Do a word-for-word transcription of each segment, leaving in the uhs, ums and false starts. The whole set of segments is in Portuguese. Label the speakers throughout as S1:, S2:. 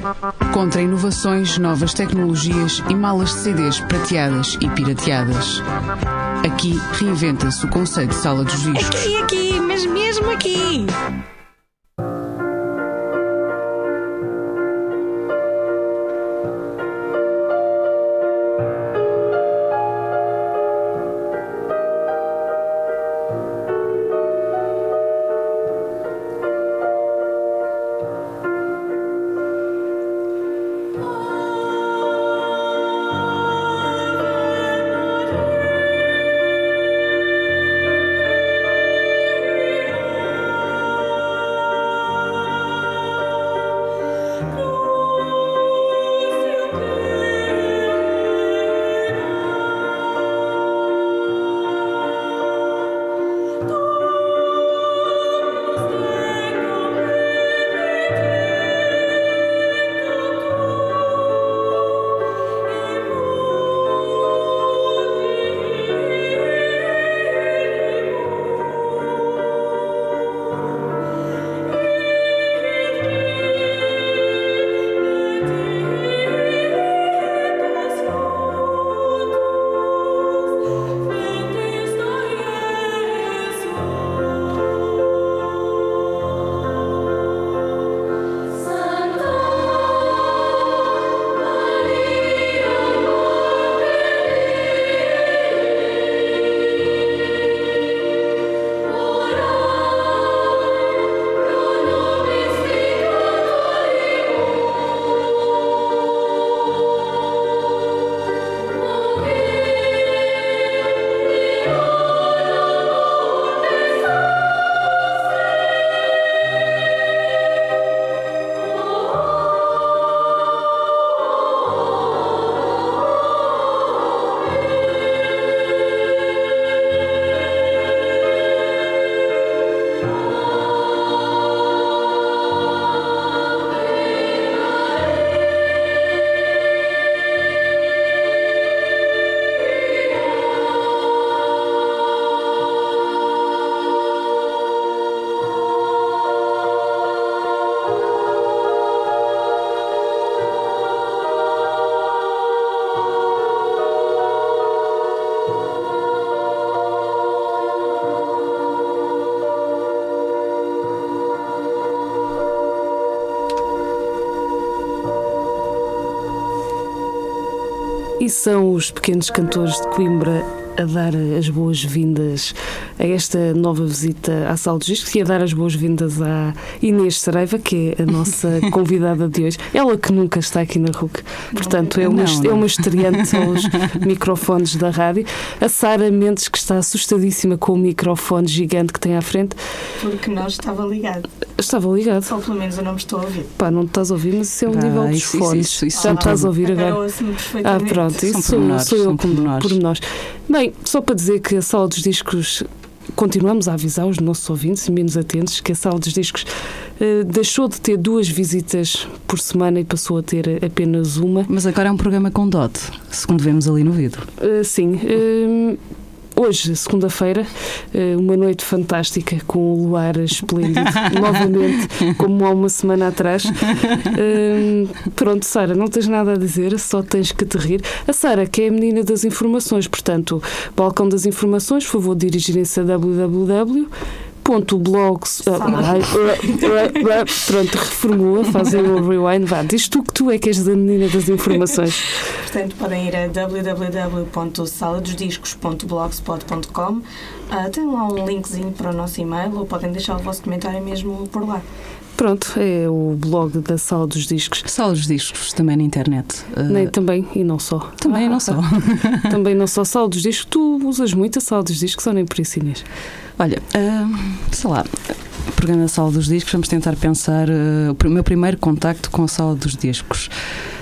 S1: Contra inovações, novas tecnologias e malas de C Ds prateadas e pirateadas. Aqui reinventa-se o conceito de sala dos discos.
S2: Aqui, aqui, mas mesmo aqui!
S3: E são os pequenos cantores de Coimbra a dar as boas-vindas a esta nova visita à Sala dos Discos e a dar as boas-vindas à Inês Saraiva, que é a nossa convidada de hoje. Ela que nunca está aqui na R U C, portanto é uma, não, não. é uma estreante aos microfones da rádio. A Sara Mendes, que está assustadíssima com o microfone gigante que tem à frente.
S4: Porque não estava ligado.
S3: Estava ligado.
S4: Ou pelo menos eu não me estou a ouvir.
S3: Pá, não te estás a ouvir, mas isso é o
S1: ah,
S3: nível dos
S1: isso,
S3: fones.
S1: Isso, isso,
S3: Já estás a ouvir agora?
S4: Eu ouço-me perfeitamente.
S3: Ah, pronto, isso sou, sou eu com pormenores. Bem, só para dizer que a Sala dos Discos, continuamos a avisar os nossos ouvintes e menos atentos que a Sala dos Discos uh, deixou de ter duas visitas por semana e passou a ter apenas uma.
S1: Mas agora é um programa com dote, segundo vemos ali no vídeo.
S3: Uh, sim. Uh, Hoje, segunda-feira, uma noite fantástica com o luar esplêndido, novamente, como há uma semana atrás. Pronto, Sara, não tens nada a dizer, só tens que te rir. A Sara, que é a menina das informações, portanto, balcão das informações, por favor, dirigirem-se a w w w ponto blogs pronto, reformula, fazem o rewind. Vá, diz tu que tu é que és a menina das informações.
S4: Portanto, podem ir a w w w ponto sala dos discos ponto blogspot ponto com. Uh, tem lá um linkzinho para o nosso e-mail ou podem deixar o vosso comentário mesmo por lá.
S3: Pronto, é o blog da Sala dos Discos.
S1: Sala dos Discos, também na internet. Uh...
S3: Nem, também, e não só.
S1: Também
S3: ah,
S1: não só.
S3: Também não só. Sala dos Discos, tu usas muito a Sala dos Discos ou nem por isso, Inês?
S1: Olha, uh, sei lá, o programa da Sala dos Discos, vamos tentar pensar uh, o meu primeiro contacto com a Sala dos Discos.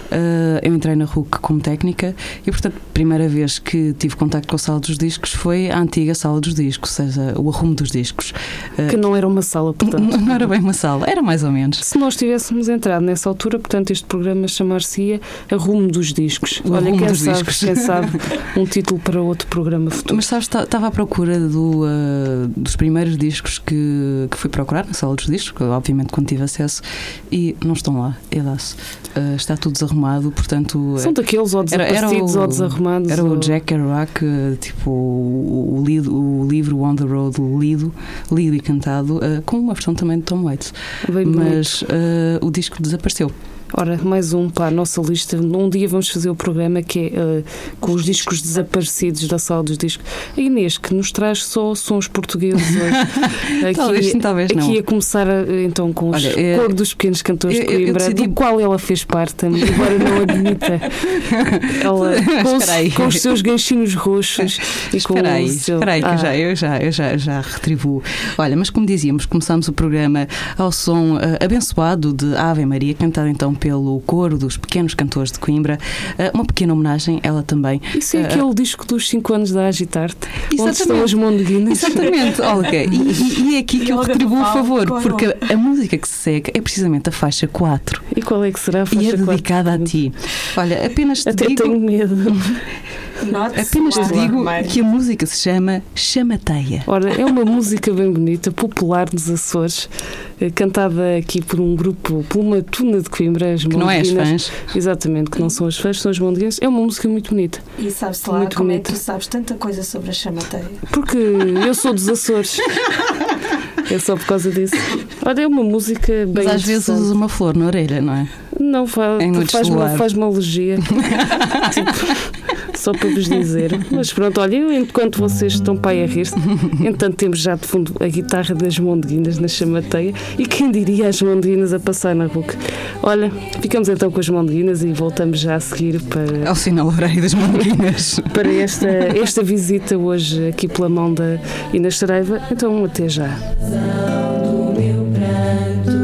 S1: uh, eu entrei na R U C como técnica e, portanto, a primeira vez que tive contacto com a sala dos discos foi a antiga sala dos discos, ou seja, o arrumo dos discos. Uh,
S3: que não era uma sala, portanto.
S1: Não, não era bem uma sala, era mais ou menos.
S3: Se nós tivéssemos entrado nessa altura, portanto, este programa chamar-se-ia Arrumo dos Discos.
S1: O
S3: Olha,
S1: arrumo
S3: quem
S1: dos
S3: sabe,
S1: discos.
S3: quem sabe um título para outro programa futuro.
S1: Mas sabes, estava à procura do, uh, dos primeiros discos que, que fui procurar na sala dos discos, que, obviamente quando tive acesso, e não estão lá, hélas. Uh, está tudo desarrumado, portanto...
S3: São daqueles ou desaparecidos ou desarrumados.
S1: Era
S3: ou...
S1: o Jack Kerouac, uh, tipo o, o, lido, o livro On the Road lido, lido e cantado, uh, com uma versão também de Tom Waits.
S3: Bem
S1: mas uh, o disco desapareceu.
S3: Ora, mais um para a nossa lista. Um dia vamos fazer o programa que é uh, com os discos desaparecidos da sala dos discos. A Inês, que nos traz só sons portugueses hoje. Aqui,
S1: talvez sim, talvez não.
S3: Aqui a começar a, então com os
S1: Olha, é,
S3: coro dos pequenos cantores
S1: eu,
S3: de Coimbra,
S1: eu decidi...
S3: do qual ela fez parte, embora não admita. Ela, com, os, com os seus ganchinhos roxos e com
S1: espera aí,
S3: o seu...
S1: espera aí, que
S3: ah.
S1: já, eu, já, eu já, já retribuo. Olha, mas como dizíamos, começamos o programa ao som uh, abençoado de Ave Maria, cantado então pelo coro dos pequenos cantores de Coimbra. Uh, uma pequena homenagem, ela também.
S3: Isso é uh, aquele disco dos cinco anos da Agitarte, onde estão as mondeguinas.
S1: Exatamente, Olga. E, e, e é aqui que eu retribuo o favor, porque a música que se segue é precisamente a faixa quatro.
S3: E qual é que será a faixa
S1: quatro? E é dedicada
S3: quatro?
S1: a ti. Olha, apenas te
S3: Até
S1: digo...
S3: tenho medo.
S1: Apenas te digo que a música se chama Chamateia.
S3: Ora, é uma música bem bonita, popular nos Açores, cantada aqui por um grupo, por uma tuna de Coimbra, as
S1: que não é as fãs.
S3: Exatamente, que não são as fãs, são as mondeguinas. É uma música muito bonita.
S4: E sabes lá
S3: muito
S4: como
S3: bonita.
S4: é que tu sabes tanta coisa sobre a chamateia?
S3: Porque eu sou dos Açores. É só por causa disso. Olha, é uma música bem
S1: Mas às vezes usas uma flor na orelha, não é?
S3: Não, faz,
S1: é
S3: faz, uma, faz uma alergia. Tipo, só para vos dizer. Mas pronto, olha, eu, enquanto vocês estão para aí a rir-se, entanto temos já de fundo a guitarra das mondeguinas na chamateia e quem diria as mondeguinas a passar na R U C. Olha, ficamos então com as mondeguinas e voltamos já a seguir para...
S1: Ao sinal horário das mondeguinas.
S3: Para esta, esta visita hoje aqui pela mão da Inês Saraiva. Então até já.
S5: Do meu pranto,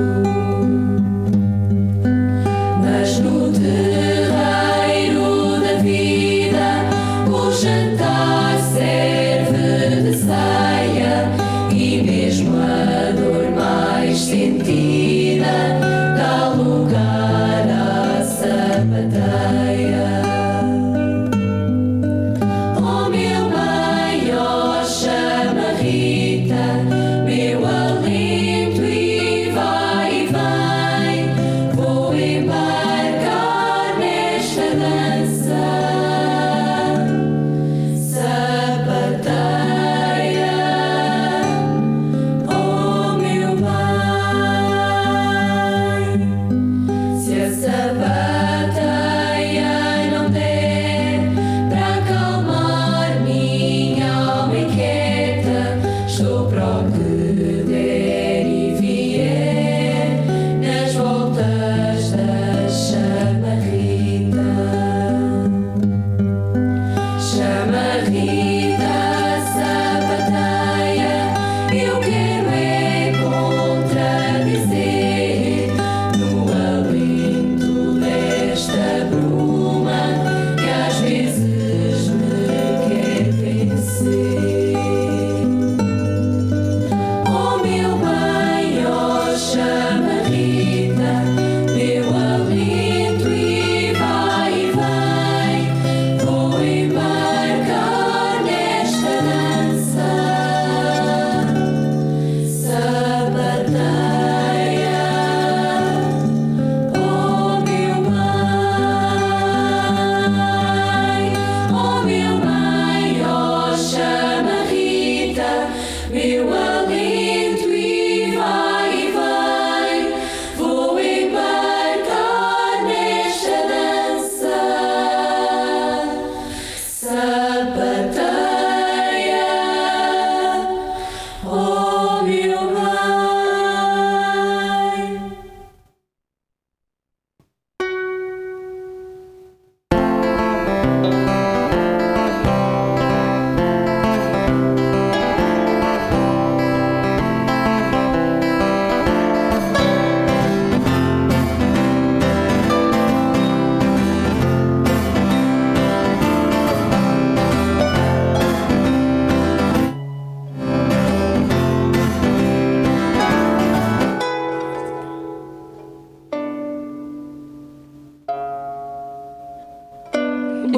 S5: mas no terreiro da vida o jantar serve de ceia e mesmo a dor mais sentida dá lugar à sapateia. Oh meu bem, oh chama Rita, meu alegria.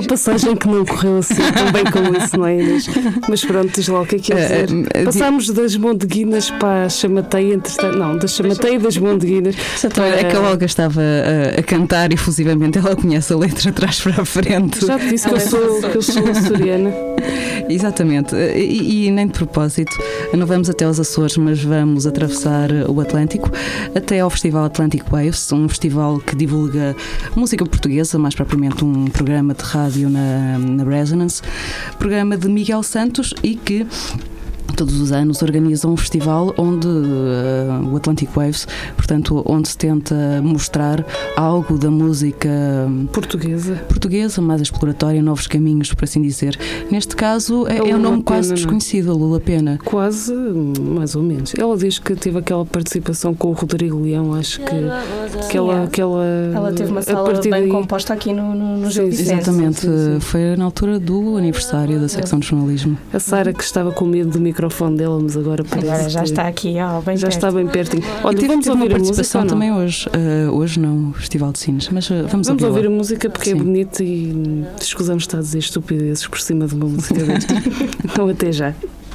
S3: passagem que não correu assim tão bem como isso, não é, Inês? Mas pronto, diz lá o que é que é dizer.
S1: Uh, uh,
S3: Passámos das Mondeguinas para a Chamateia, entretanto, não, da Chamateia e das Mondeguinas.
S1: Para... É que a Olga estava a, a cantar efusivamente, ela conhece a letra atrás para a frente.
S3: Já te disse que eu sou, que eu sou açoriana.
S1: Exatamente, e, e nem de propósito, não vamos até aos Açores, mas vamos atravessar o Atlântico até ao Festival Atlantic Waves, um festival que divulga música portuguesa, mais propriamente um programa de rádio na, na Resonance, programa de Miguel Santos, e que todos os anos organizam um festival onde uh, o Atlantic Waves, portanto, onde se tenta mostrar algo da música
S3: portuguesa,
S1: portuguesa mais exploratória, novos caminhos, por assim dizer. Neste caso é, é um nome quase
S3: Pena,
S1: desconhecido, a Lula Pena.
S3: Quase, mais ou menos. Ela diz que teve aquela participação com o Rodrigo Leão, acho que, que ela, que ela...
S4: Ela teve uma sala bem daí... composta aqui no, no, no Gil Vicente.
S1: Exatamente,
S3: sim, sim.
S1: Foi na altura do aniversário da secção de jornalismo.
S3: A Sara, que estava com medo do microfone dela, mas agora parece
S4: agora já
S3: que
S4: está aqui, ó, bem
S3: já
S4: perto.
S3: está bem pertinho. Olha,
S1: tive,
S3: vamos
S1: tive
S3: ouvir
S1: uma
S3: a
S1: participação
S3: música,
S1: também hoje. Uh, hoje não, Festival de Sines, mas uh, vamos,
S3: vamos ouvir a
S1: lá.
S3: música porque Sim. é bonita e escusamos estar a dizer estupidezes por cima de uma música desta. Então até já.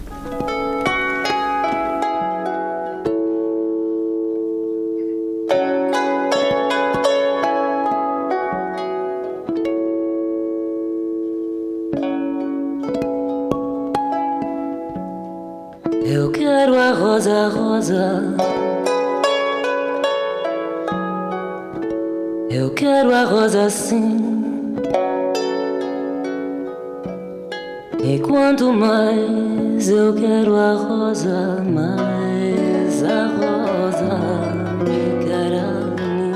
S5: Eu quero a rosa, rosa. Eu quero a rosa sim. E quanto mais eu quero a rosa, mais a rosa me quer a mim.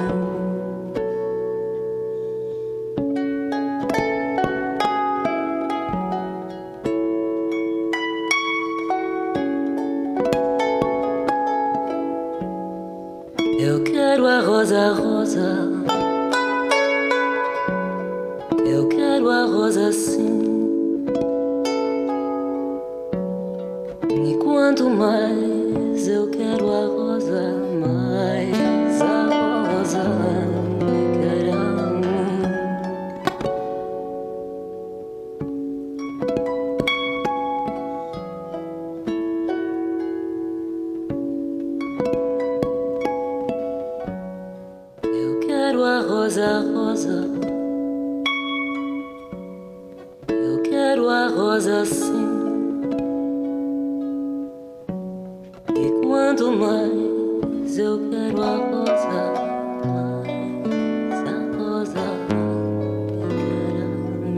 S5: Eu quero a rosa, rosa. Eu quero a rosa sim. E quanto mais eu quero a rosa, mais a rosa me quer a mim. Eu quero a rosa, rosa. Eu quero a rosa sim. E quanto mais eu quero a rosa, mais a rosa me quer a mim.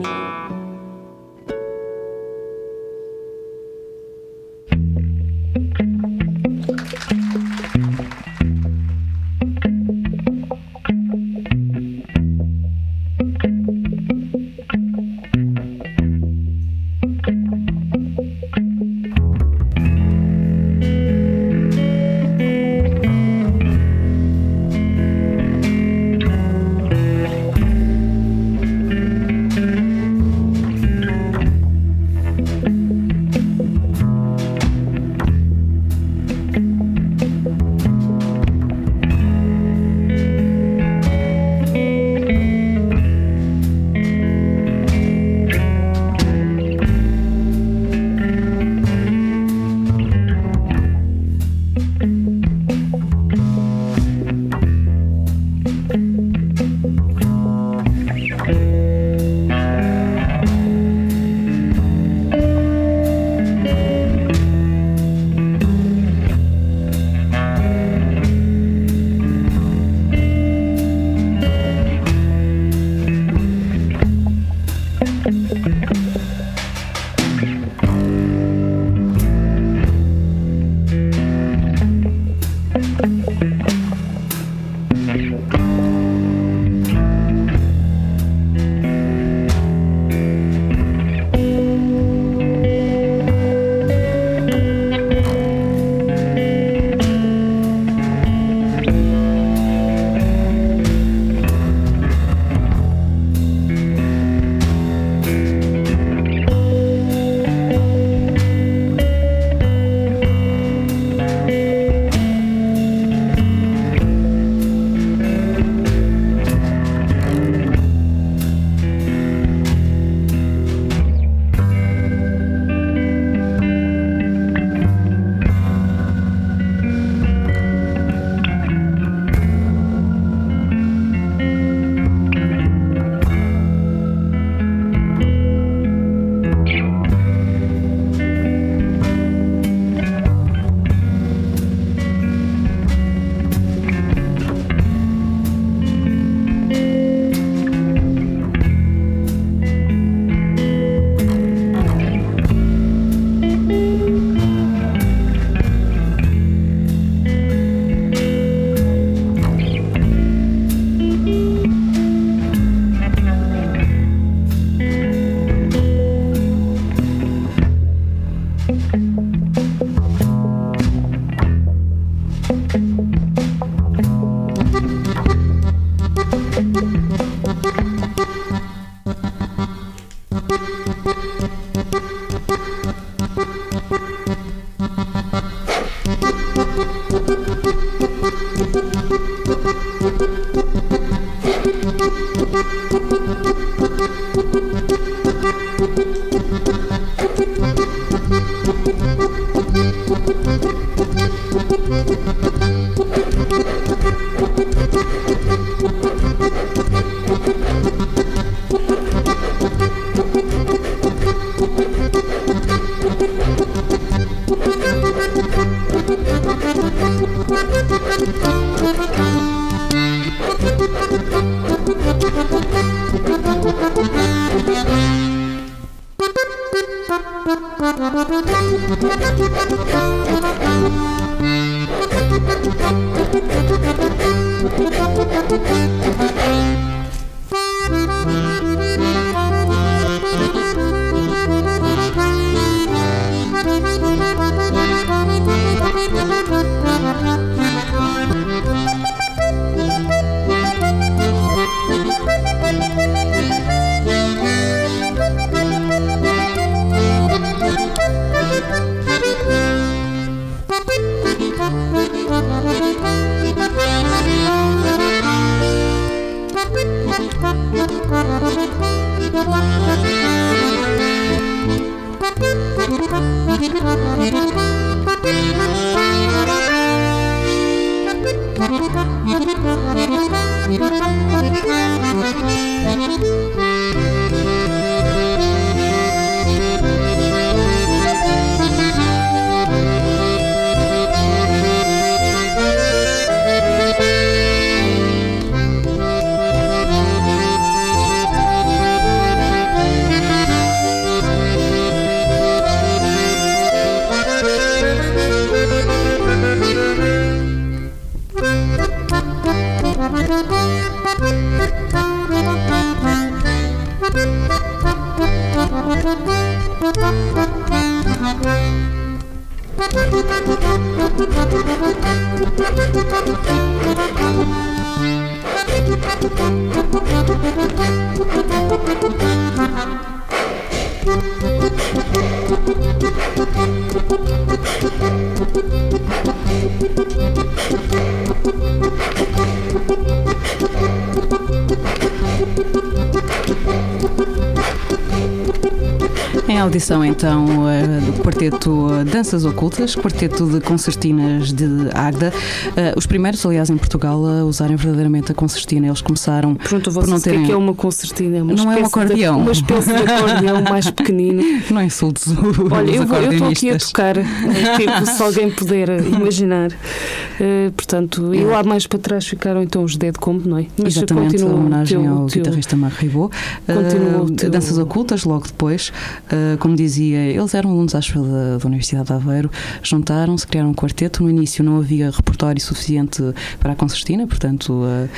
S1: Em audição, então, do quarteto Danças Ocultas, quarteto de concertinas de Águeda. Os primeiros, aliás, em Portugal, a usarem verdadeiramente a concertina. Eles começaram
S3: Pronto,
S1: por não terem...
S3: o que é uma concertina? Uma
S1: não é um acordeão.
S3: De, uma espécie de acordeão mais pequenino.
S1: Não insultes os
S3: Olha, eu estou aqui a
S1: acordeonistas.
S3: tocar, tipo, se alguém puder imaginar. Uh, portanto, e lá mais para trás ficaram então os Dead Combo, não é?
S1: Mas exatamente, a homenagem teu, ao teu, guitarrista Marc Ribot. Uh, teu... Danças Ocultas, logo depois. Uh, como dizia, eles eram alunos, acho, da, da Universidade de Aveiro, juntaram-se, criaram um quarteto. No início não havia repertório suficiente para a concertina, portanto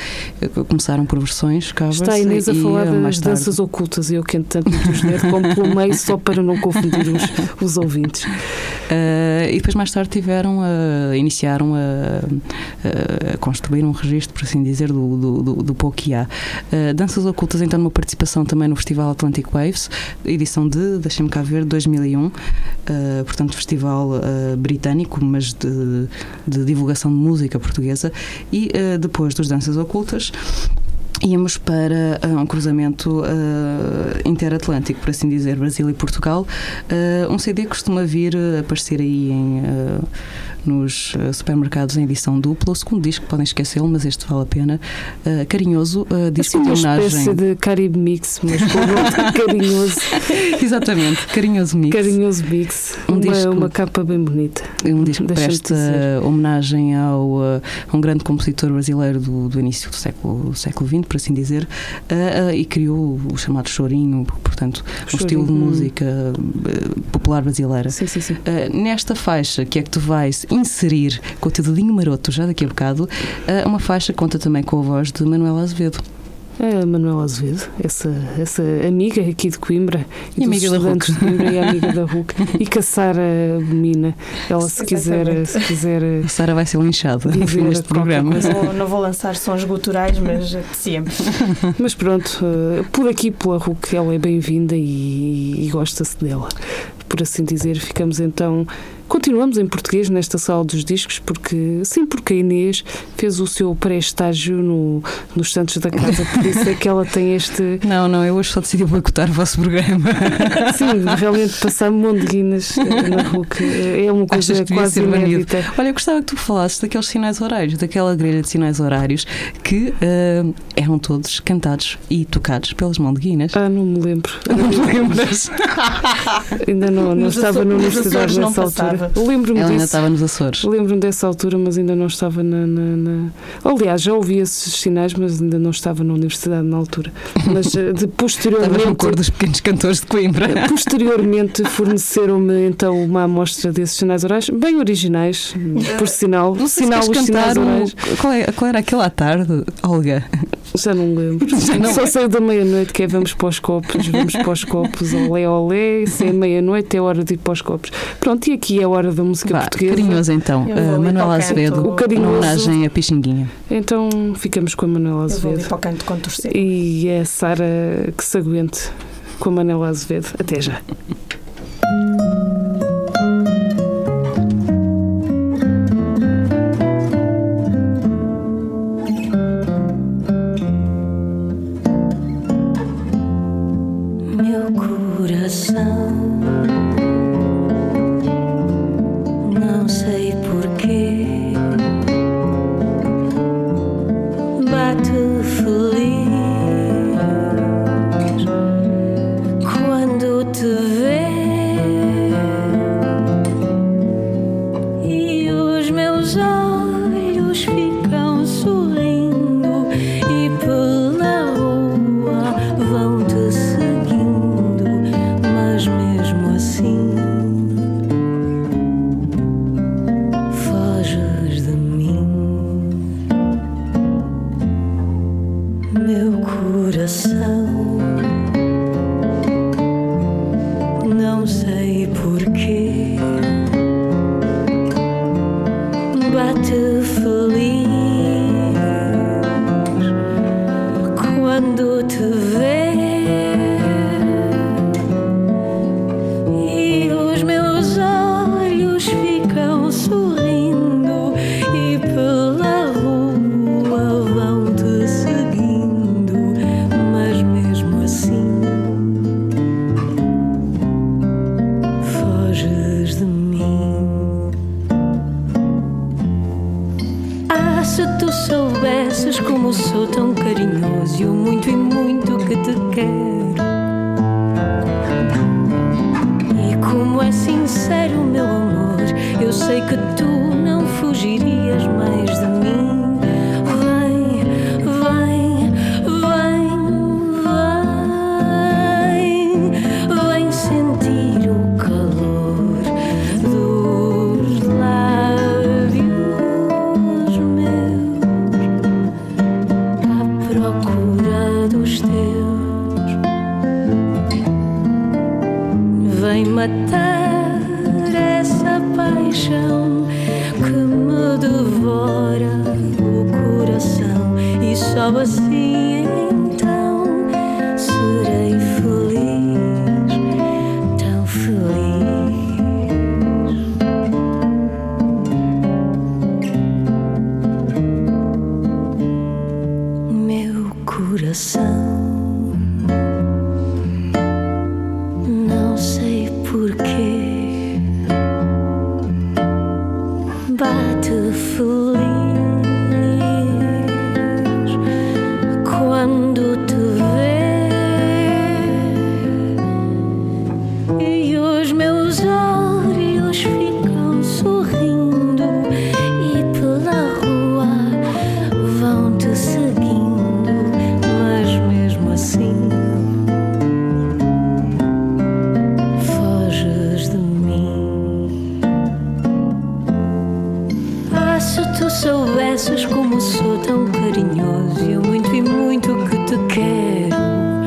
S1: uh, começaram por versões covers.
S3: Está a Inês a falar das
S1: tarde...
S3: danças ocultas e eu quero tanto os Dead como pelo meio, só para não confundir os, os ouvintes.
S1: Uh, e depois mais tarde tiveram a, iniciaram a, a construir um registro, por assim dizer, do, do, do, do pouco que há. Uh, danças Ocultas, então, numa participação também no Festival Atlantic Waves, edição de, deixem-me cá ver, dois mil e um, uh, portanto festival uh, britânico, mas de, de divulgação de música portuguesa. E uh, depois dos Danças Ocultas íamos para uh, um cruzamento uh, interatlântico, por assim dizer, Brasil e Portugal. Uh, um C D costuma vir a aparecer aí em, uh, nos supermercados em edição dupla. O segundo disco, podem esquecê-lo, mas este vale a pena. Uh, Carinhoso, uh, disco
S3: assim,
S1: de
S3: uma
S1: homenagem.
S3: Uma espécie de Caribe Mix, mas com nome Carinhoso.
S1: Exatamente, Carinhoso Mix.
S3: Carinhoso Mix.
S1: Um
S3: uma,
S1: disco,
S3: uma capa bem bonita.
S1: Um disco que presta homenagem ao, uh, a um grande compositor brasileiro do, do início do século, do século vinte, por assim dizer, uh, uh, e criou o chamado chorinho, portanto, um chorinho. Estilo de música uh, popular brasileira.
S3: Sim, sim, sim.
S1: Uh, nesta faixa, que é que tu vais inserir com o teu dedinho maroto, já daqui a bocado, uh, uma faixa que conta também com a voz de Manuela Azevedo.
S3: A Manuela Azevedo, essa, essa amiga aqui de Coimbra e,
S1: e
S3: dos
S1: amiga
S3: estudantes de Coimbra e amiga da R U C, e que a Sara domina. Ela, se quiser, se quiser.
S1: A Sara vai ser linchada no fim deste programa.
S4: Não, não vou lançar sons guturais, mas sempre.
S3: Mas pronto, por aqui pela R U C ela é bem-vinda e, e gosta-se dela. Por assim dizer, ficamos então continuamos em português nesta sala dos discos, porque sim, porque a Inês fez o seu pré-estágio no, nos Santos da Casa, por isso é que ela tem este...
S1: Não, não, eu hoje só decidi boicotar o vosso programa.
S3: Sim, realmente passar mondeguinas na R U C é uma coisa quase inédita.
S1: Olha, eu gostava que tu falasses daqueles sinais horários, daquela grelha de sinais horários que uh, eram todos cantados e tocados pelas mondeguinas.
S3: Ah, não me lembro.
S1: Não me lembras?
S3: Ainda não, não estava na universidade nessa altura. Lembro-me
S1: Ela
S3: disso.
S1: ainda estava nos Açores.
S3: Lembro-me dessa altura, mas ainda não estava na, na, na... Aliás, já ouvi esses sinais, mas ainda não estava na universidade na altura. Mas de posteriormente...
S1: Estavas no coro dos pequenos cantores de Coimbra.
S3: Posteriormente forneceram-me então uma amostra desses sinais orais, bem originais, por sinal.
S1: Não sei
S3: sinal
S1: se
S3: os sinais
S1: cantar
S3: orais.
S1: o... qual, é, qual era aquele à tarde, Olga?
S3: Já não lembro.
S1: Não.
S3: Só sei da meia-noite que é vamos para os copos, vamos para os copos, olé, olé, se é meia-noite é hora de ir para os copos. Pronto, e aqui é a hora da música
S1: Vá,
S3: portuguesa.
S1: Carinhoso então, uh, Manuela Azevedo,
S3: O carinhoso.
S1: homenagem a Pixinguinha.
S3: Então ficamos com a Manuela
S4: Eu vou ali
S3: Azevedo.
S4: para o canto contorcer.
S3: E é a Sara que se aguente com a Manuela Azevedo. Até já.
S5: Meu coração, não sei porquê, bate feliz quando te vê, e os meus olhos ficam sorrindo e pela rua vão te seguindo, mas mesmo assim foges de mim. Meu coração, não sei porquê, bate feliz quando te vê, e os meus olhos ficam sorrindo e pela rua vão te seguindo, mas mesmo assim foges de mim. Ah, se tu soubesses como sou tão carinhoso e o muito e muito que te quero, e como é sincero o meu amor, eu sei que tu não fugirias mais de mim. Vem, vem, vem, vem, vem sentir o calor dos lábios meus à procura dos teus. Vem matar essa paixão que me devora o coração, e só assim então serei feliz, tão feliz. Meu coração, não sei porquê, bate feliz quando te vê, e os meus olhos ficam sorrindo e pela rua vão te seguindo, mas mesmo assim foges de mim. Ah, se tu soubesses como sou tão carinhoso e o muito e muito que te quero,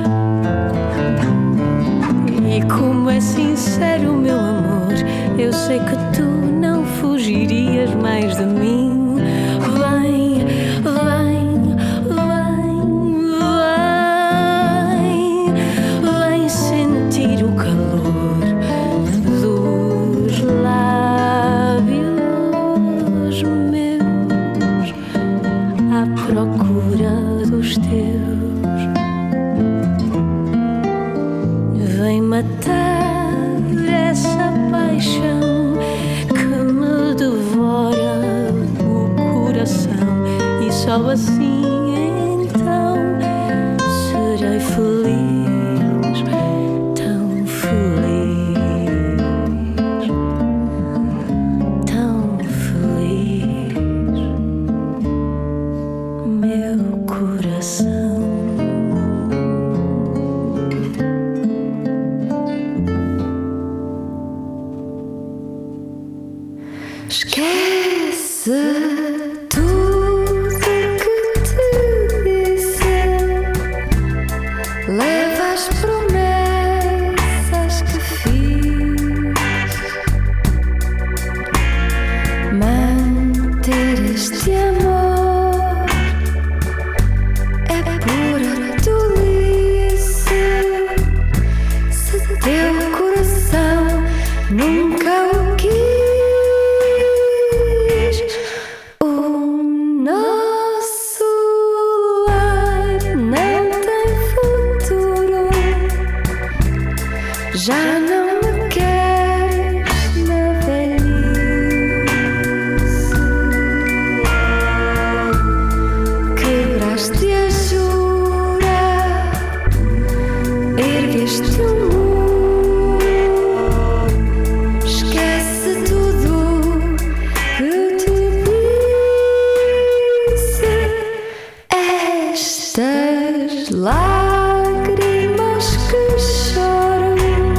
S5: e como é sincero o meu amor, eu sei que tu não fugirias mais de mim. Vem, vem, vem, vem, vem sentir o calor dos lábios ternura dos teus. Vem matar essa paixão que me devora o coração, e só assim então serei feliz, tão feliz, tão feliz, meu coração. Esquece tudo que te disse, leva as promessas que fiz, manter este amor é pura tolice. Se teu coração nunca o quis, já não me queres na velhice. Quebraste a jura, ergueste o muro, esquece tudo que te disse. Estas lágrimas que choram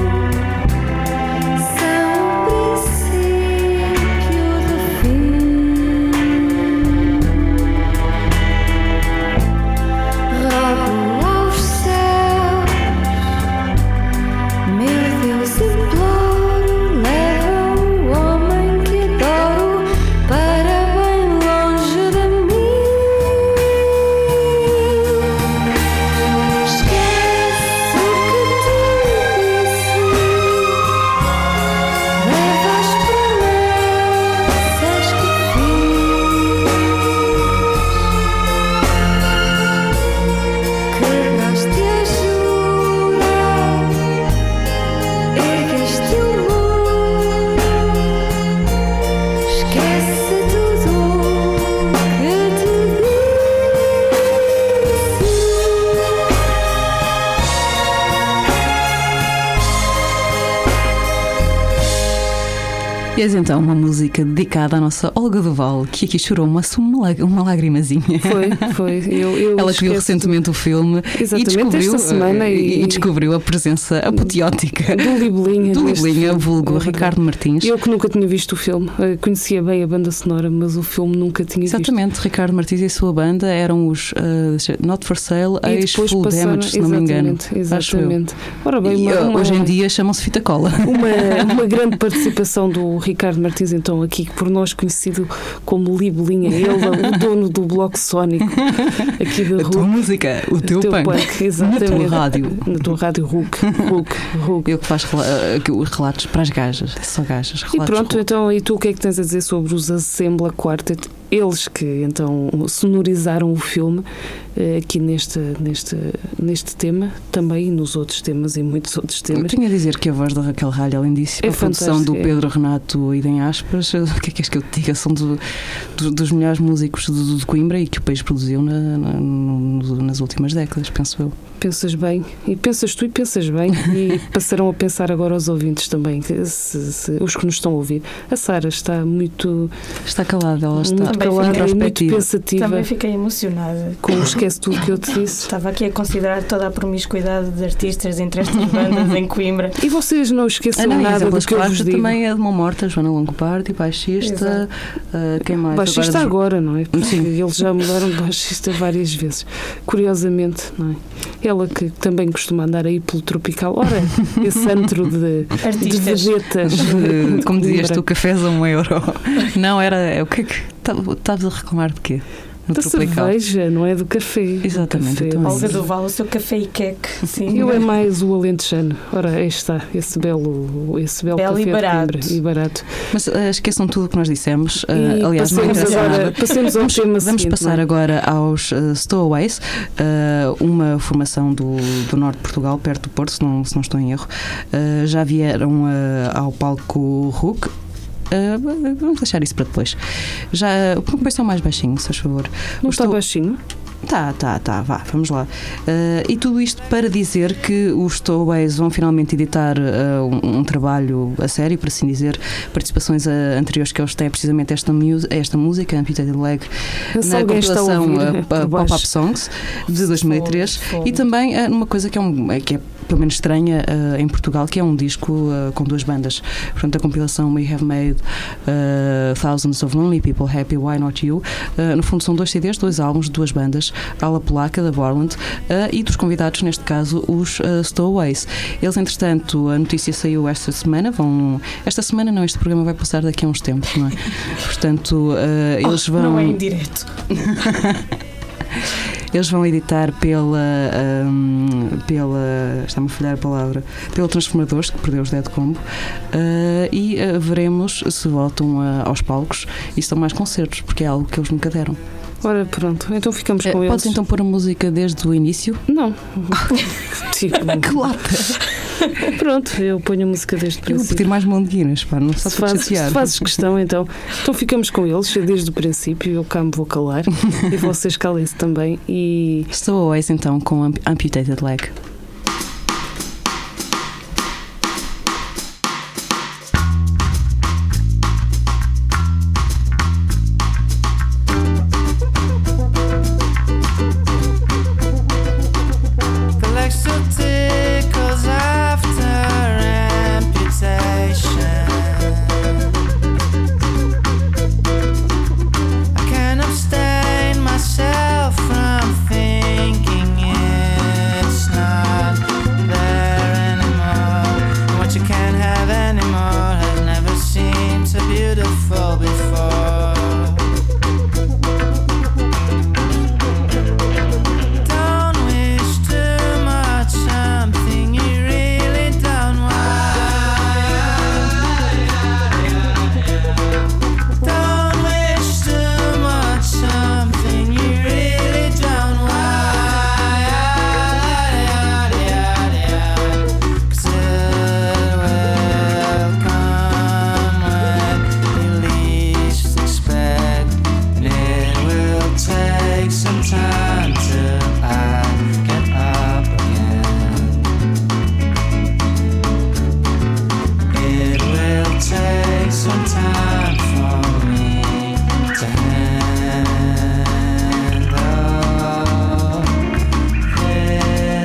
S1: E és então uma música dedicada à nossa Olga Duval, que aqui chorou uma, uma, uma lagrimazinha.
S3: Foi, foi. Eu, eu
S1: Ela que viu recentemente o filme e descobriu,
S3: semana e,
S1: e descobriu a presença apoteótica
S3: do Libelinha,
S1: do Libelinha, vulgo Ricardo Martins.
S3: Eu que nunca tinha visto o filme, conhecia bem a banda sonora, mas o filme nunca tinha
S1: visto. Exatamente, Ricardo Martins e a sua banda eram os uh, Not For Sale, ex Full passaram, Damage, se não me engano.
S3: Exatamente. Ora bem, uma,
S1: e,
S3: uma,
S1: hoje em dia chamam-se Fita Cola.
S3: Uma, uma grande participação do Ricardo Martins, então, aqui, por nós conhecido como Libelinha, ele, o dono do Bloco Sónico aqui da
S1: a tua música, o teu,
S3: teu
S1: punk,
S3: punk, exatamente.
S1: Na tua rádio.
S3: Na tua rádio Hulk, Hulk, Hulk.
S1: Eu que faço uh, relatos para as gajas, só gajas.
S3: E pronto, então, e tu o que é que tens a dizer sobre os Assembla Quartet? Eles que então sonorizaram o filme aqui neste, neste, neste tema, também nos outros temas e muitos outros temas.
S1: Eu tinha a dizer que a voz da Raquel Ralho, além disso, é a produção do Pedro Renato e em Aspas, o que é que és que eu te diga? São do, do, dos melhores músicos de, de Coimbra e que o país produziu na, na, no, nas últimas décadas, penso eu.
S3: Pensas bem, e pensas tu e pensas bem, e passarão a pensar agora os ouvintes também, se, se, os que nos estão a ouvir. A Sara está muito...
S1: Está calada, ela está
S3: muito calada e muito pensativa.
S4: Também fiquei emocionada.
S3: Como esquece tudo que eu te disse.
S4: Estava aqui a considerar toda a promiscuidade de artistas entre estas bandas em Coimbra.
S3: E vocês não esqueçam
S1: ah, não,
S3: nada do que eu vos digo.
S1: Também é de uma morta, Joana Longobardi, baixista, uh, quem mais?
S3: Baixista agora, agora não é? Porque
S1: Sim.
S3: eles já mudaram de baixista várias vezes. Curiosamente, não é? Ela que também costuma andar aí pelo Tropical. Ora, esse antro de, de vegetas.
S1: Como dizias tu, cafés a um euro. Não, era... O que é que... Estavas a reclamar de quê? no
S3: da
S1: tropical.
S3: cerveja, não é do café.
S1: Exatamente,
S3: Café,
S1: então é
S4: Olga
S1: isso.
S4: do Val, o seu café e queque. Sim.
S3: Eu é mais o alentejano. Ora, aí está, esse belo, esse belo,
S4: Belo
S3: café
S4: e
S3: de
S4: barato.
S3: Coimbra. E barato.
S1: Mas uh, esqueçam tudo o que nós dissemos. Uh,
S3: E
S1: aliás, não
S3: passemos
S1: interessa
S3: agora,
S1: nada.
S3: passemos ao
S1: Vamos,
S3: tema
S1: vamos
S3: seguinte,
S1: passar
S3: não é?
S1: agora aos uh, Stowaways, uh, uma formação do, do norte de Portugal, perto do Porto, se não, se não estou em erro. Uh, já vieram uh, ao palco Rook. Uh, vamos deixar isso para depois. Já, como é mais baixinho, se faz favor.
S3: Não
S1: O
S3: está
S1: Sto-
S3: baixinho?
S1: Tá, tá, tá, vá, vamos lá. Uh, e tudo isto para dizer que os Stowaways vão finalmente editar uh, um, um trabalho a sério, por assim dizer, participações uh, anteriores que eles têm, precisamente esta, mu- esta música, Amputated Leg,
S3: Se
S1: na
S3: alguém está a
S1: compilação
S3: ouvir,
S1: uh,
S3: por
S1: uh,
S3: baixo.
S1: Pop-Up Songs de dois mil e três
S4: Fogo,
S1: e também uh, numa coisa que é, um, que é pelo menos estranha uh, em Portugal, que é um disco uh, com duas bandas. Portanto, a compilação We Have Made uh, Thousands of Lonely People Happy, Why Not You? Uh, no fundo são dois C Ds, dois álbuns de duas bandas, ala polaca da Borland, uh, e dos convidados, neste caso, os uh, Stowaways. Eles, entretanto, a notícia saiu esta semana, vão... Esta semana não, este programa vai passar daqui a uns tempos, não é? Portanto, uh, eles vão...
S4: Não é em direto.
S1: Eles vão editar pela, um, pela está-me a falhar a palavra, pelo Transformadores, que perdeu os Dead Combo, uh, e uh, veremos se voltam uh, aos palcos e são mais concertos, porque é algo que eles nunca deram.
S3: Ora, pronto, então ficamos com
S1: Uh,
S3: eles.
S1: podes então pôr a música desde o início?
S3: Não. Tipo,
S1: Que lata!
S3: pronto, eu ponho a música desde o
S1: Eu vou
S3: princípio.
S1: pedir mais mão de Guinness, pá, não só
S3: Se
S1: para
S3: fazes,
S1: chatear.
S3: se fazes questão, então. Então ficamos com eles desde o princípio. Eu cá me vou calar. E vocês calem-se também. E
S1: Stowaways então com Amp- Amputated Leg.
S6: The leg still tickles after amputation. I can't abstain myself from thinking it's not there anymore. And what you can't have anymore has never seemed so beautiful before. Don't wish too much, something you really don't want. Don't wish too much, something you really don't want. 'Cause it will come when you least expect, and it will take some time till I get up again. It will take some time for me to handle this.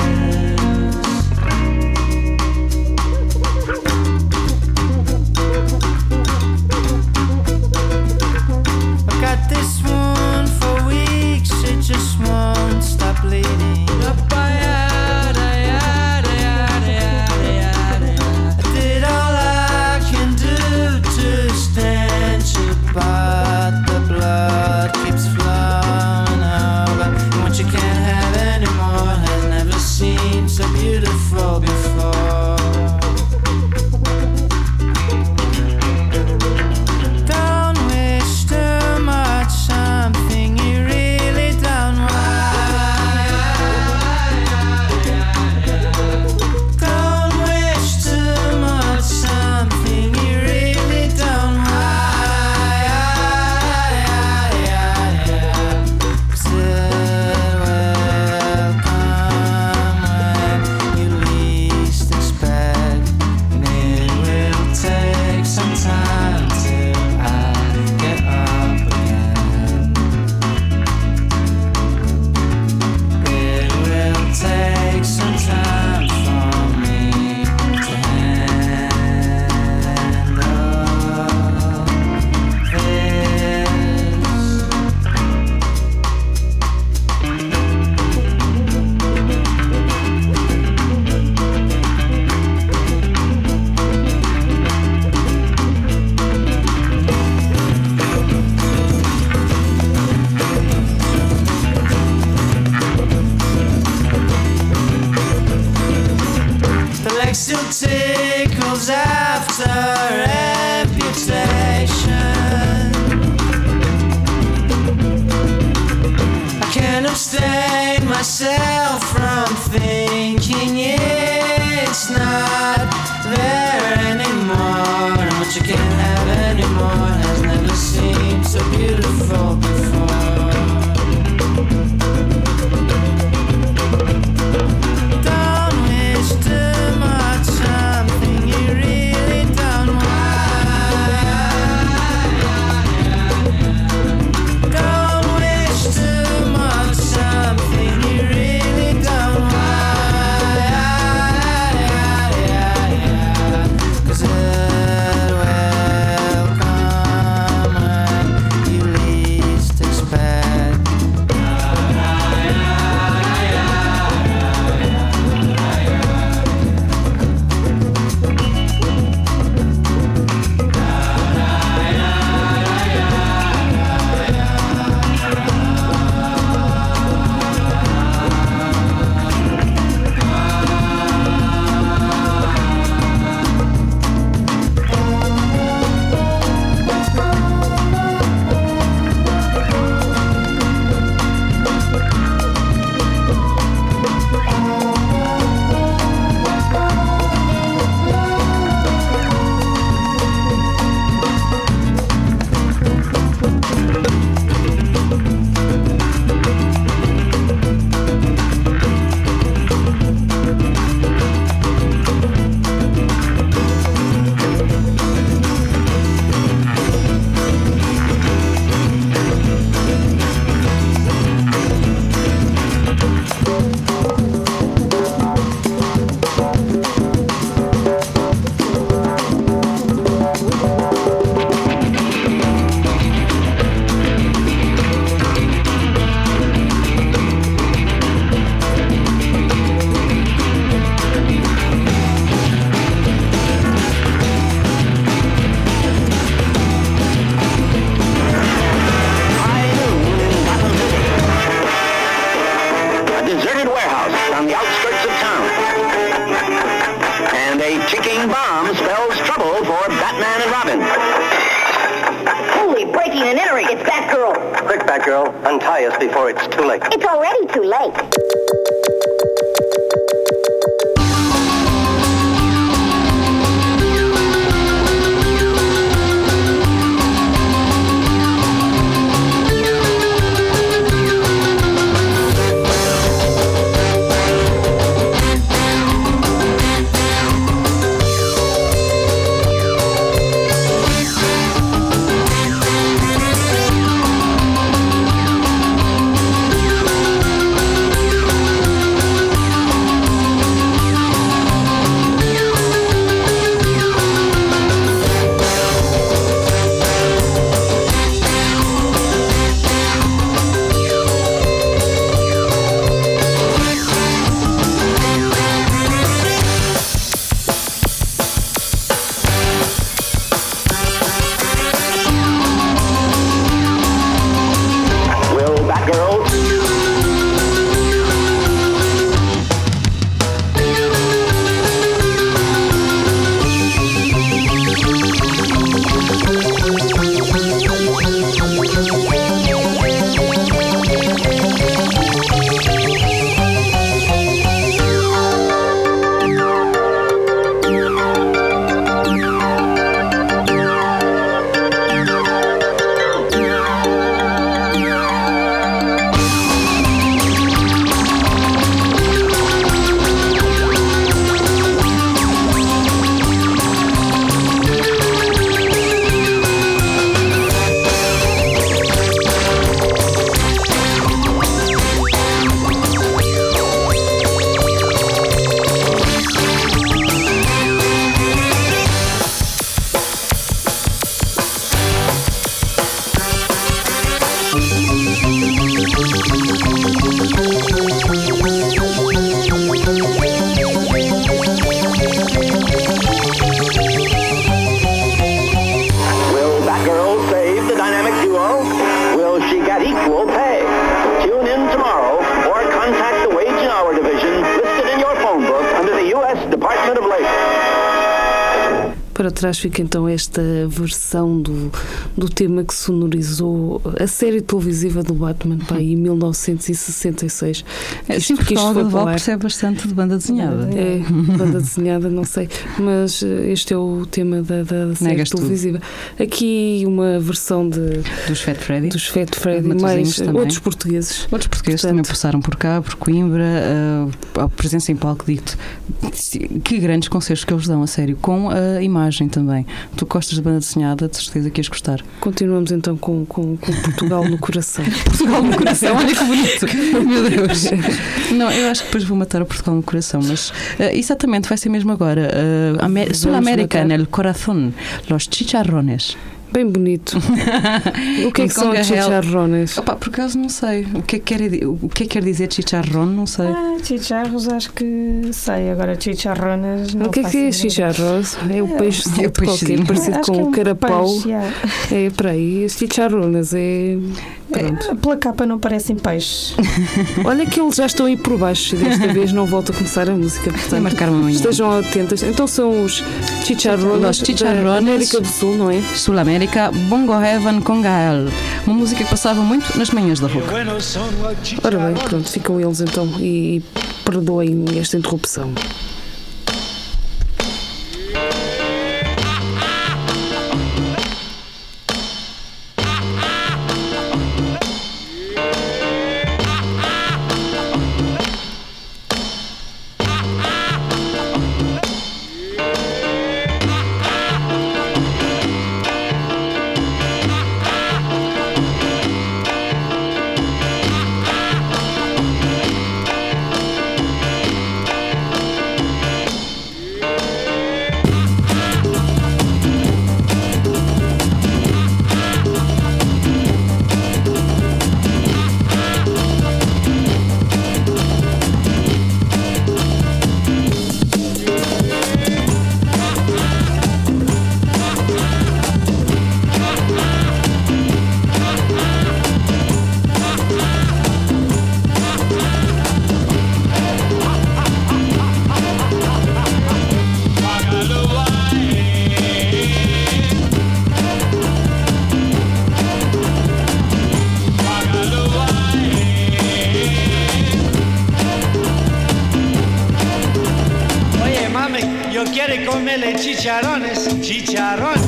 S6: I've got this wound for weeks, it just won't stop bleeding. I did all I can do to stanch it, but the blood keeps flowing over. And what you can't have anymore has never seemed so beautiful before. Don't wish too much, something you really don't want. sensation. I can't abstain myself from thinking it's not there anymore. And what you can't have anymore has never seemed so beautiful before. Don't wish too much, something you really don't want. Don't wish too much, something you really don't want. 'Cause it will come when you least expect.
S7: A deserted warehouse on the outskirts of town. And a ticking bomb spells trouble for Batman and Robin.
S8: Holy, breaking and entering. It's Batgirl.
S7: Quick, Batgirl, untie us before it's too late.
S8: It's already too late.
S3: Para trás fica então esta versão do, do tema que sonorizou a série televisiva do Batman, pá, em mil novecentos e sessenta e seis.
S1: É, sim, porque o Algarve percebe bastante de banda desenhada.
S3: É, banda desenhada, não sei, mas este é o tema da, da série
S1: Negas
S3: televisiva.
S1: Tu.
S3: Aqui uma versão de,
S1: dos Fat Freddy,
S3: dos Fat Freddy, mais também. outros portugueses.
S1: Outros portugueses Portanto, também passaram por cá, por Coimbra, uh, a presença em palco, dito. Que grandes concertos que eles dão, a sério, com a imagem também. Tu gostas de banda desenhada, de certeza que ias gostar.
S3: Continuamos então com, com, com Portugal no coração.
S1: Portugal no coração, olha que bonito. Meu Deus. Não, eu acho que depois vou matar o Portugal no coração, mas uh, exatamente, vai ser mesmo agora. Uh, Amé- Sul-América, el corazón, los chicharrones.
S3: Bem bonito. O que é que são os chicharrones?
S1: Opa, por acaso não sei. O que é que quer, o que é que quer dizer chicharrón? Não sei.
S4: Ah, chicharros acho que sei. Agora chicharrones não.
S3: O que é que é chicharros? É o peixe solto
S1: é o
S3: qualquer, parecido
S4: acho
S3: com
S4: é um
S3: o carapau.
S4: Peixe, yeah.
S3: É para aí. Os chicharrones é...
S4: Pronto. É, pela capa não parecem peixes.
S3: Olha que eles já estão aí por baixo. Desta vez não volto a começar a música. Portanto,
S1: marcar uma manhã.
S3: Estejam atentas. Então são os chicharrones,
S1: chicharrones
S3: da América do Sul, não é?
S1: Sul-América, Bongo Heaven com Gael. Uma música que passava muito nas manhãs da R U C.
S3: Ora bem, pronto, ficam eles então e perdoem esta interrupção.
S6: Chicharrones, chicharrones.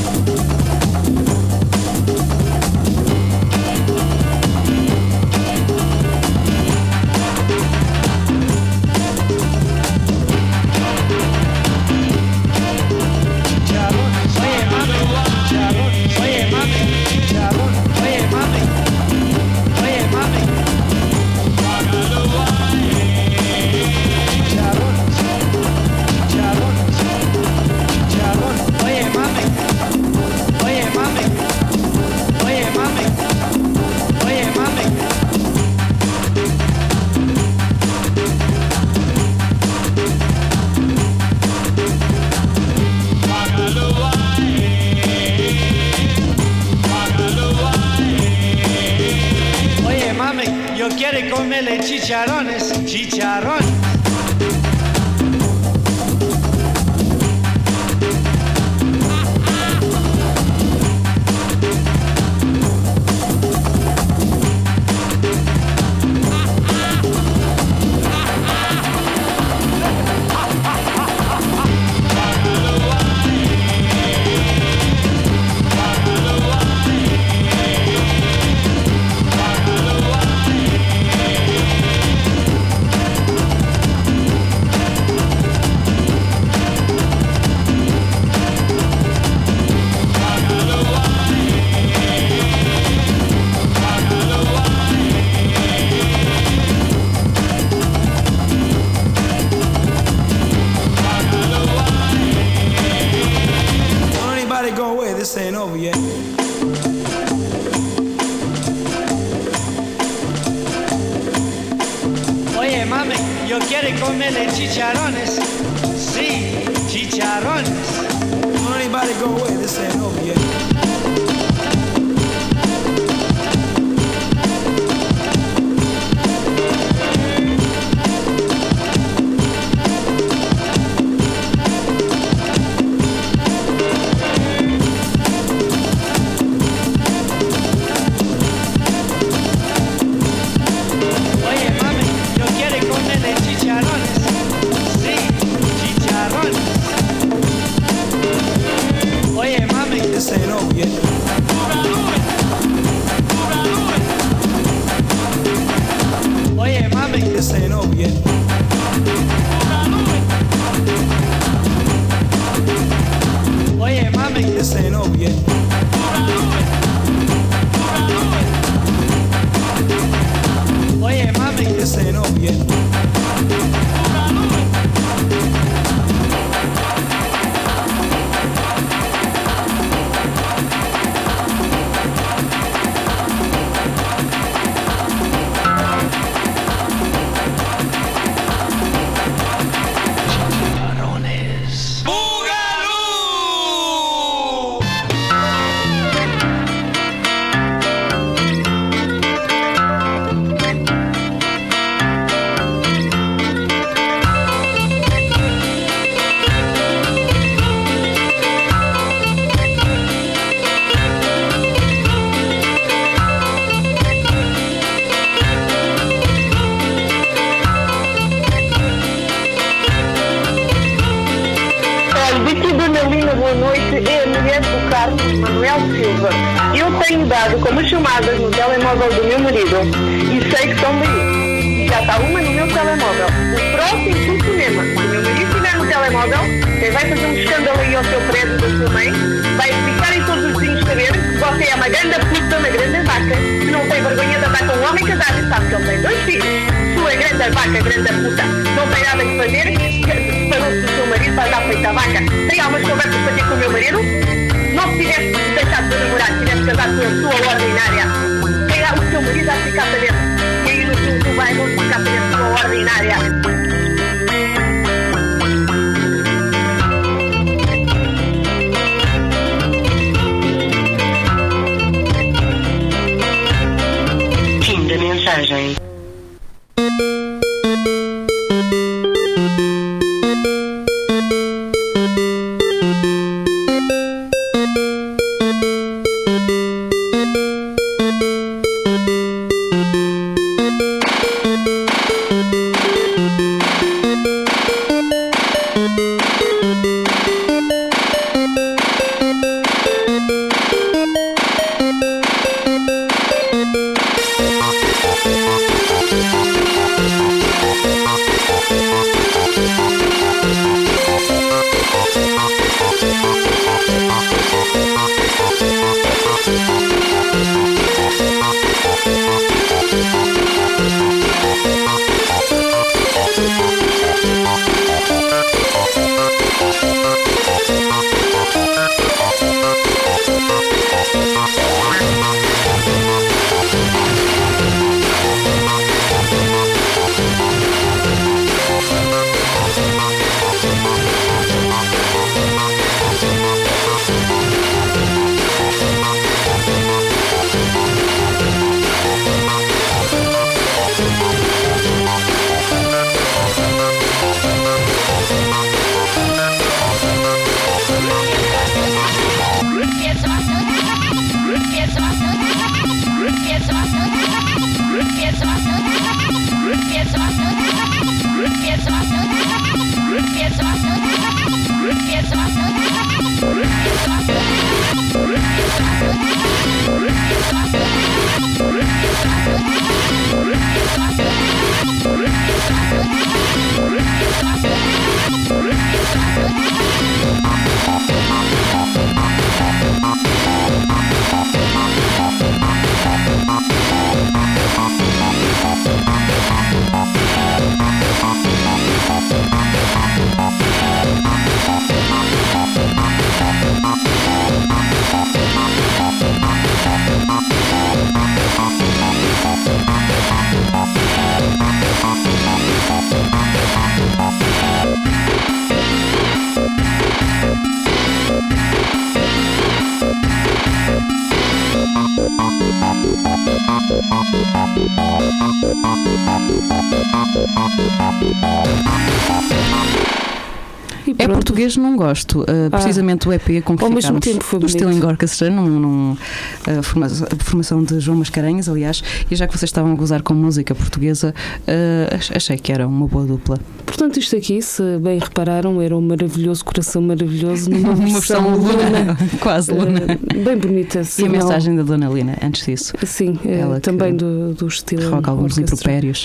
S6: Quiere comerle chicharrones, chicharrones. Quiere comerle chicharrones, sí, chicharrones. Don't anybody go away, this ain't over yet.
S9: ain't no bien. Oye, mami, this ain't no bien. Oye, mami, this ain't no bien.
S10: Tenho dado como chamadas no telemóvel do meu marido e sei que são daí. Já está uma no meu telemóvel. O próximo telefonema que o meu marido estiver no telemóvel, quem vai fazer um escândalo aí ao seu prédio da sua mãe, vai ficar em todos os vizinhos saber que você é uma grande puta, uma grande vaca, que não tem vergonha de andar com um homem casado e sabe que ele tem dois filhos. Sua grande vaca, grande puta, não tem nada que fazer, parou-se do seu marido para dar feita a vaca. Tem algumas conversas para ter com o meu marido? Não se tivesse deixado de namorar, se tivesse casado com a sua ordinária, quem é o seu marido vai ficar sabendo. Quem no sul do vai não ficar sabendo sua ordinária. Fim da mensagem.
S1: É português, não gosto. Uh, precisamente ah, o E P com que
S3: ao
S1: ficámos,
S3: mesmo tempo foi
S1: do Still Orchestra, num, num, uh, forma, formação de João Mascarenhas, aliás, e já que vocês estavam a gozar com música portuguesa, uh, achei que era uma boa dupla.
S3: Portanto, isto aqui, se bem repararam, era um maravilhoso coração maravilhoso numa
S1: uma versão Luna, quase Luna.
S3: Uh, bem bonita.
S1: E a mensagem da Dona Lina, antes disso.
S3: Sim, uh, também do, do Estilo
S1: roga alguns impropérios.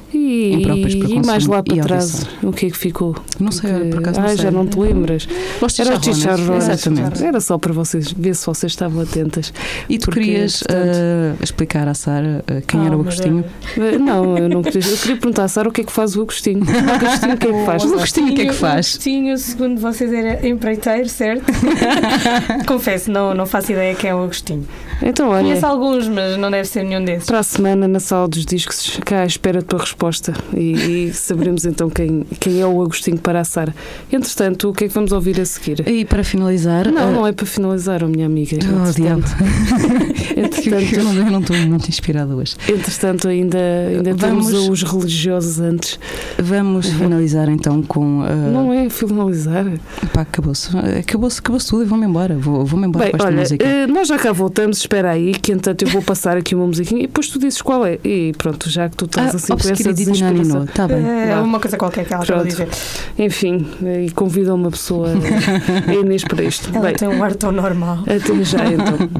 S3: E,
S1: em próprios para
S3: e mais lá
S1: consumo e
S3: para trás,
S1: audição.
S3: o que é que ficou?
S1: Não sei,
S3: Porque-
S1: por acaso não
S3: ah,
S1: sei.
S3: já não te lembras?
S1: Os
S3: Era o
S1: chicharrones,
S3: chicharrones.
S1: exatamente.
S3: Era só para vocês, ver se vocês estavam atentas.
S1: E tu
S3: Porque,
S1: querias
S3: portanto-
S1: uh, explicar à Sara uh, quem
S4: Ah,
S1: era o
S4: meu
S1: Agostinho?
S4: Deus.
S3: Eh, Não, eu não queria. Eu queria perguntar à Sara o que é que faz o Agostinho. O Agostinho o que é que faz?
S1: O Agostinho o que é que faz?
S4: O Agostinho, segundo vocês, era empreiteiro, certo? Confesso, não, não faço ideia quem é o Agostinho.
S3: Então, olha,
S4: Conheço alguns, mas não deve ser nenhum desses.
S3: para a semana na sala dos discos, cá à espera da tua resposta e, e saberemos então quem, quem é o Agostinho para a Sara. Entretanto, o que é que vamos ouvir a seguir?
S1: E para finalizar.
S3: Não,
S1: uh,
S3: não é para finalizar, oh, minha amiga.
S1: Oh, diabo.
S3: Entretanto,
S1: eu, não, eu não estou muito inspirada hoje.
S3: entretanto ainda, ainda
S1: Vamos-
S3: temos os religiosos antes.
S1: Vamos finalizar então com. Uh,
S3: Não é finalizar.
S1: Pá, acabou-se. Acabou-se acabou tudo e vou-me embora. Vou- Vou-me embora
S3: Bem,
S1: com esta
S3: olha,
S1: música.
S3: eh, nós já cá voltamos, espera aí, que entanto eu vou passar aqui uma musiquinha e depois tu dizes qual é. E pronto, já que tu estás assim com essa desesperação.
S1: Obscuridade Está bem.
S4: É
S3: Vá.
S4: uma coisa qualquer que ela estava a
S3: Pronto.
S4: dizer.
S3: Enfim, eh, e convida uma pessoa a Inês para isto.
S4: Ela
S3: Bem,
S4: tem um ar tão normal.
S3: até já então.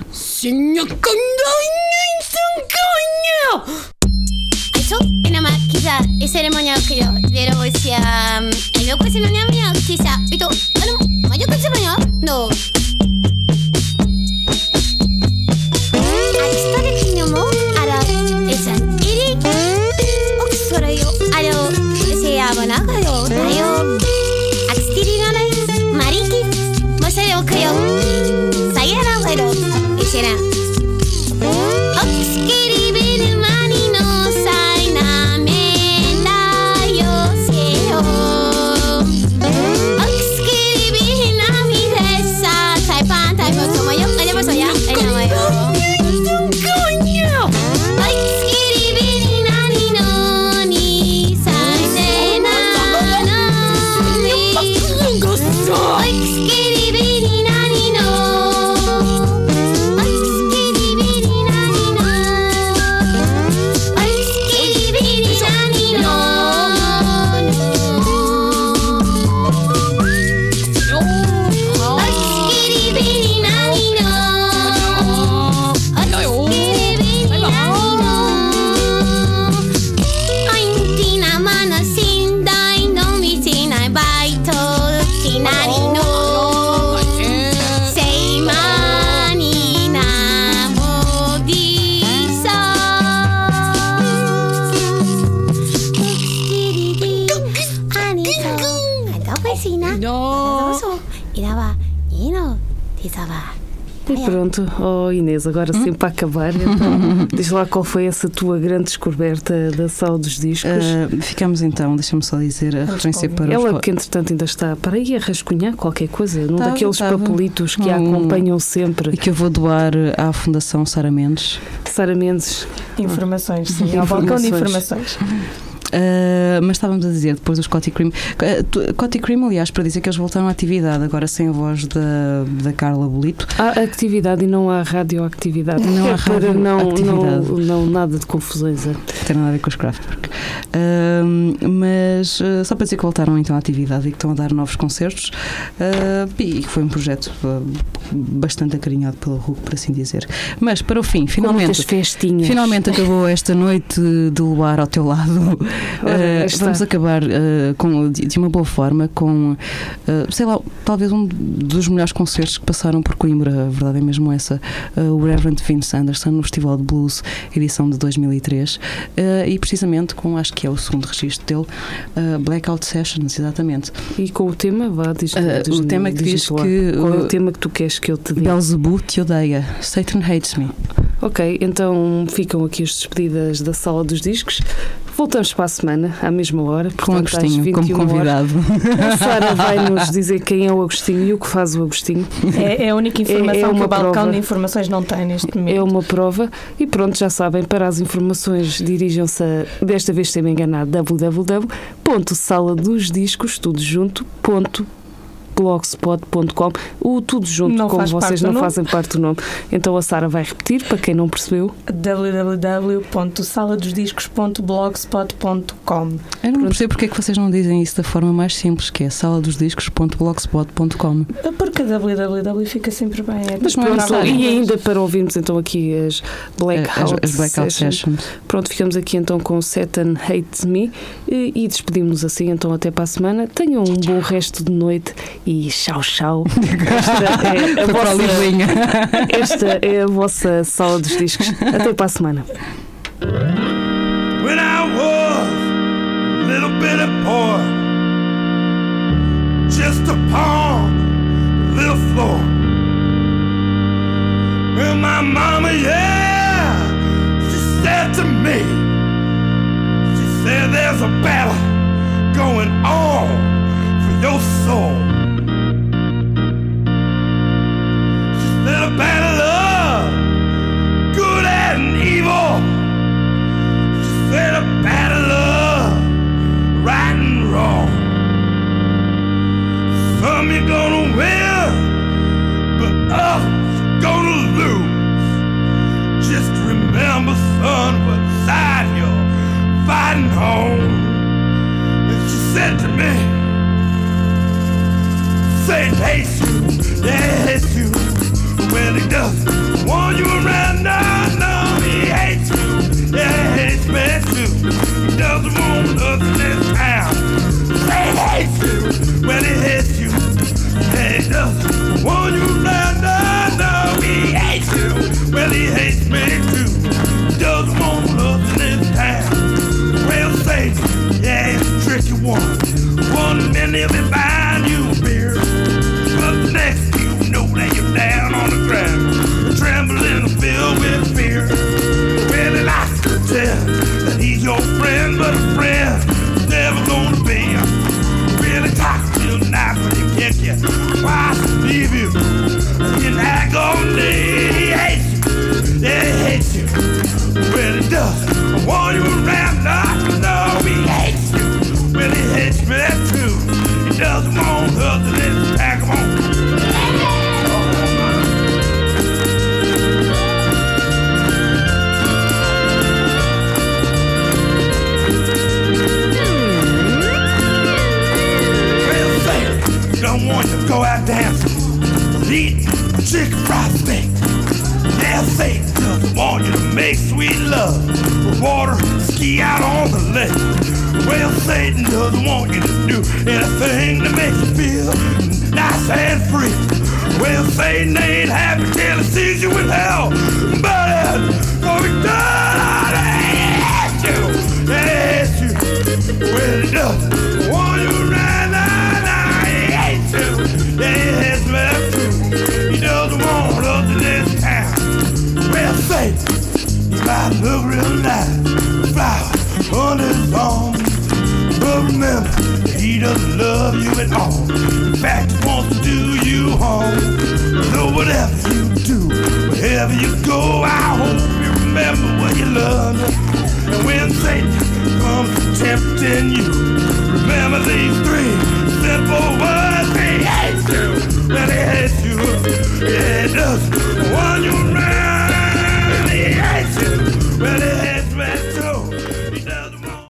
S5: Eso es nada más quizá es ceremonia que yo pero decía el loco es ceremonia mía quizá y todo bueno mayo que se bañó no historia que no mo ara esa iri oxora yo aro ese abana kayo tayo axtiri ga nai mariki masare o kayo sayara pero isera oxkiri bin mani no sai na menda yo seo oxkiri bin nami desa tai pan tai mo tomo yo ele mo soya ele mo yo coño oxkiri bin nani no ni sai de na no mi oxkiri bin nani no oxkiri bin nani no oxkiri bin nani no oxkiri bin nani no oxkiri bin nani no Aintina mana sindai no mitinai baito tinari no Sei mani na modisa Anito Ando vecina No Iraba Ino Tisaba
S3: E pronto, oh Inês, agora sim para acabar, então, diz lá qual foi essa tua grande descoberta da sala dos discos.
S1: Uh, ficamos então, deixa-me só dizer a referência para
S3: Ela
S1: os.
S3: que entretanto ainda está para aí a rascunhar qualquer coisa, num
S1: Tava,
S3: daqueles
S1: tava.
S3: papelitos que a
S1: Um-
S3: acompanham sempre.
S1: E que eu vou doar à Fundação Sara Mendes.
S3: Sara Mendes,
S4: Informações, sim. Ao balcão de informações.
S1: Uh, mas estávamos a dizer depois dos Coty Cream. Uh, tu- Coty Cream, aliás, para dizer que eles voltaram à atividade, agora sem a voz da, da Carla Bolito.
S3: há atividade e não há radioatividade.
S1: Não há
S3: É para não, não,
S1: radioatividade.
S3: não nada de confusões. é.
S1: Não tem nada a ver com os Kraftwerk. Uh, mas uh, só para dizer que voltaram então à atividade e que estão a dar novos concertos. Uh, e que foi um projeto uh, bastante acarinhado pela R U C, por assim dizer. Mas para o fim,
S3: Com
S1: finalmente.
S3: muitas festinhas.
S1: Finalmente acabou esta noite de luar ao teu lado.
S3: Ora,
S1: Uh,
S3: está.
S1: vamos acabar uh, com, de, de uma boa forma com, uh, sei lá, talvez um dos melhores concertos que passaram por Coimbra, a verdade é mesmo essa, uh, o Reverend Vince Anderson no Festival de Blues, edição de dois mil e três, uh, e precisamente com, acho que é o segundo registro dele, uh, Blackout Sessions, exatamente.
S3: E com o tema, vá, diz,
S1: Uh,
S3: diz,
S1: o tema que diz
S3: lá.
S1: que,
S3: Qual é
S1: uh,
S3: o tema que tu queres que eu te diga?
S1: Beelzebub te odeia, Satan hates me.
S3: Ok, então ficam aqui as despedidas da Sala dos Discos. Voltamos para a semana, à mesma hora.
S1: Com o
S3: portanto, às
S1: Agostinho
S3: vinte
S1: como
S3: e uma horas.
S1: convidado.
S3: A Sara vai nos dizer quem é o Agostinho e o que faz o Agostinho.
S4: É, é a única informação
S3: É- é
S4: que
S3: uma
S4: o balcão
S3: prova.
S4: de informações não tem neste momento.
S3: É uma prova. E pronto, já sabem, para as informações dirijam-se a, desta vez sem me enganar, w w w ponto sala dos discos, tudo junto, ponto blogspot ponto com. O tudo junto,
S4: Não
S3: como
S4: faz
S3: vocês
S4: parte do
S3: não
S4: nome.
S3: fazem parte do nome. Então a Sara vai repetir, para quem não percebeu.
S4: w w w ponto sala dos discos ponto blogspot ponto com.
S1: Eu não percebo porque é que vocês não dizem isso da forma mais simples, que é sala dos discos ponto blogspot ponto com.
S4: Porque a www fica sempre bem. É
S1: Mas não é
S3: Pronto,
S1: necessário.
S3: e ainda para ouvirmos então aqui as Blackout,
S1: As, as Blackout
S3: Sessions.
S1: Sessions.
S3: Pronto, ficamos aqui então com Satan Hates Me e, e despedimos-nos assim então até para a semana. Tenham um bom resto de noite e tchau, tchau. Esta é a
S1: Foi para a
S3: vossa,
S1: Livinha.
S3: esta é a vossa sala dos discos. Até para a semana.
S11: When I was a little bit of boy, just upon the little floor, well, my mama, yeah, she said to me, she said there's a battle going on for your soul. She said a battle of good and evil. She said a battle of right and wrong. Some you're gonna win, but others you're gonna lose. Just remember, son, what side you're fighting on. And she said to me, Satan hates you, yeah, he hates you. Well, he doesn't want you around, no, no, he hates you, yeah, he hates me too. He doesn't want us in this town. Satan hates you, well, he hates you, yeah, he doesn't want you around, no, no, he hates you, well, he hates me too. He doesn't want us in this town. Well, Satan, yeah, he's a tricky one. One minute he'll be buying you a beer, but the next you know that you're down on the ground, trembling and filled with fear. Well, he likes to tell that he's your friend, but a friend is never gonna be. Really talks real nice when he can't get twice to leave you in agony. He hates you, yeah, he hates you. Well, he does want you around, no, no, he hates you. Well, he hates me too. He doesn't want us in this town. Come on. Don't want you to go out dancing, eat chicken fried steak. Yeah, Satan doesn't want you to make sweet love with water, ski out on the lake. Well, Satan doesn't want you to do anything to make you feel nice and free. Well, Satan ain't happy till he sees you in hell, but it's gonna be done. He hates you, he hates you. Well, he doesn't want you around, nah, nah, he hates you, yeah, he hates me too. He doesn't want us in this town. Well, Satan, you might look real nice, flowers on his arm, but remember, he doesn't love you at all. In fact, he wants to do you harm. So whatever you do, wherever you go, I hope you remember what you love. And when Satan comes tempting you, remember these three simple words. He hates you, well, he hates you, yeah, he does.